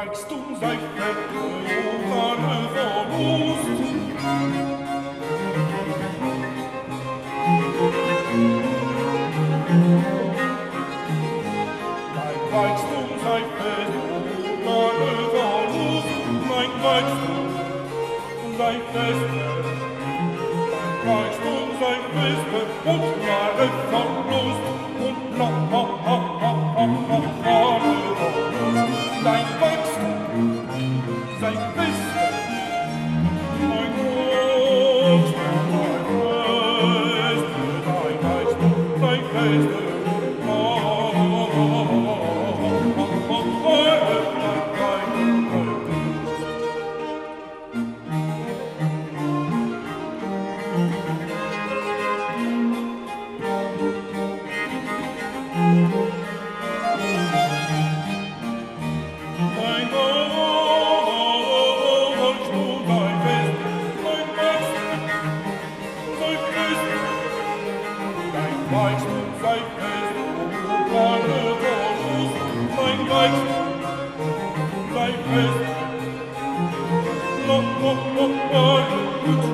Reichtum sei fett, ohne Verlust. Mein Reichtum sei fett, ohne Verlust. Mein Reichtum sei fest, mein Reichtum sei fest und ohne Verlust. Und ohne Verlust. Dein Reichtum sei fest, mein Reichtum sei fest, Reichtum sei fest, ohne Verlust. Mein Reichtum sei fest,